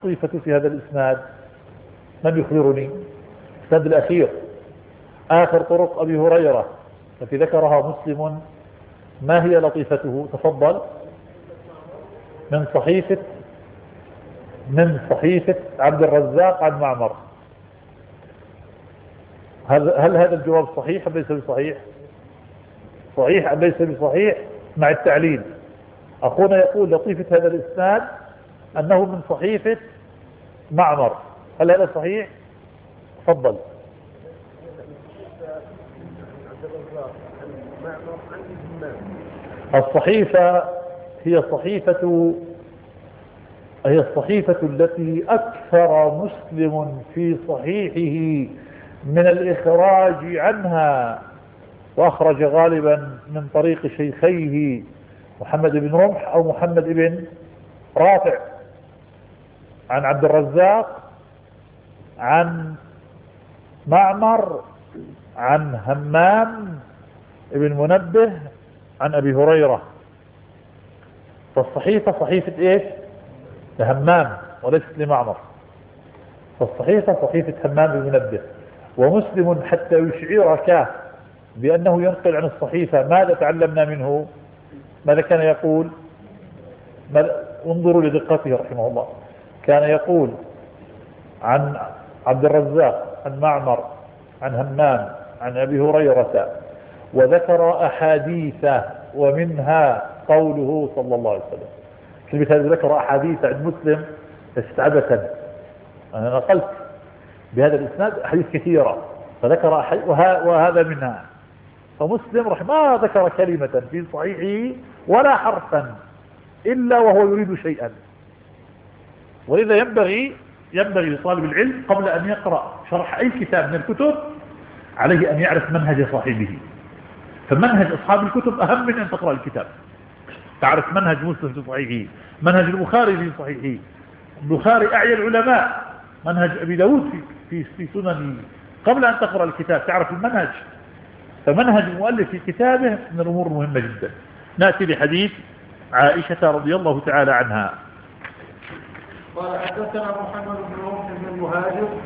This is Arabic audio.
لطيفة في هذا الإسناد؟ من يخبرني؟ الإسناد الأخير آخر طرق أبي هريرة التي ذكرها مسلم، ما هي لطيفته؟ تفضل. من صحيفة عبد الرزاق عن معمر. هل هذا الجواب صحيح أم ليس بصحيح؟ صحيح أم ليس بصحيح؟ مع التعليل. أخونا يقول لطيفة هذا الإسناد أنه من صحيفة معمر، هل هذا صحيح؟ تفضل. الصحيفة هي الصحيفة التي أكثر مسلم في صحيحه من الإخراج عنها، وأخرج غالبا من طريق شيخيه محمد بن رمح أو محمد بن رافع عن عبد الرزاق عن معمر عن همام بن منبه عن أبي هريرة. فالصحيفة صحيفة إيش؟ لهمام وليست لمعمر. فالصحيفة صحيفة همام بن منبه. ومسلم حتى يشعرك بأنه ينقل عن الصحيفة ماذا تعلمنا منه؟ ماذا كان يقول؟ انظروا لدقته رحمه الله. كان يقول عن عبد الرزاق عن معمر عن همام عن أبي هريرة، وذكر أحاديث ومنها قوله صلى الله عليه وسلم. كلمة هذا ذكر أحاديث عند مسلم استعبثا، أنا نقلت بهذا الإسناد أحاديث كثيرة فذكر وهذا منها. فمسلم ما ذكر كلمة في صحيحه ولا حرفا إلا وهو يريد شيئا. ولذا ينبغي لطالب العلم قبل أن يقرأ شرح أي كتاب من الكتب عليه أن يعرف منهج صاحبه. فمنهج أصحاب الكتب أهم من أن تقرأ الكتاب. تعرف منهج مسلم في صحيحه، منهج البخاري في صحيحه. البخاري أعيا العلماء، منهج أبي داود في سننه. قبل أن تقرأ الكتاب تعرف المنهج. فمنهج المؤلف في كتابه من الأمور المهمة جدا. نأتي لحديث عائشة رضي الله تعالى عنها. قال حدثنا محمد بن رمح بن المهاجر